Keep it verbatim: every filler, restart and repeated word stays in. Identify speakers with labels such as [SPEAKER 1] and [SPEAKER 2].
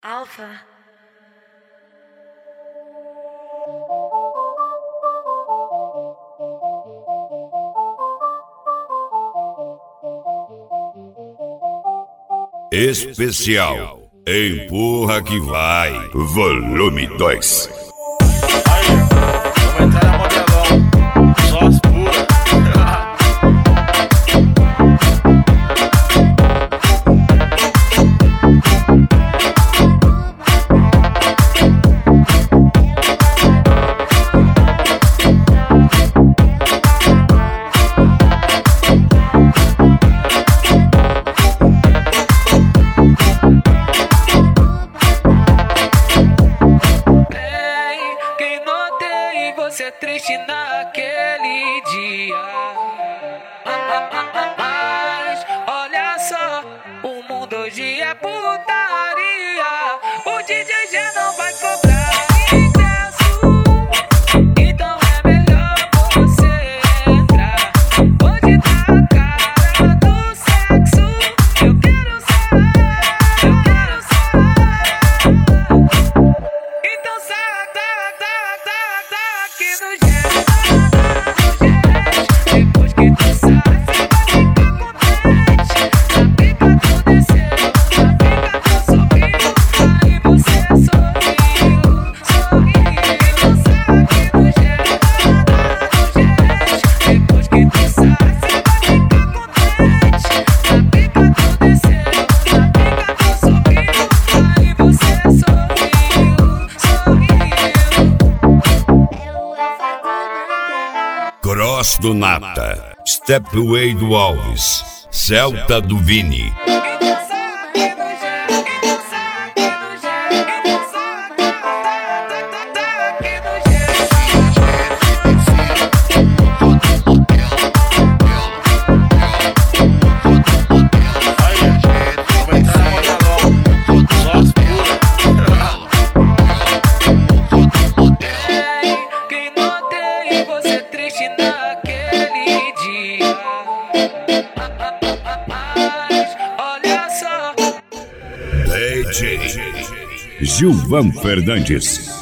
[SPEAKER 1] Alpha.
[SPEAKER 2] Especial Empurra que vai, volume dois.
[SPEAKER 3] Vamos entrar na modelão, só as puras.
[SPEAKER 4] Você triste naquele dia, mas olha só, o mundo hoje é putaria. O D J já não vai cobrar ingresso, então é melhor você entrar. Hoje tá a cara do sexo, eu quero sair, eu quero sair. Então sai, sai, sai, sai, sai aqui no jeito, depois que tu sai, cê vai ficar contente. A pica tu desceu, a pica tu subiu, aí você sorriu, sorriu. Então sai aqui no jeito, depois que tu sai, cê vai ficar contente. A pica tu desceu, a pica tu subiu, aí você sorriu, sorriu.
[SPEAKER 2] Cross do Nata, Stepway do Alves, Celta do Vini. D J Gilvan Fernandes.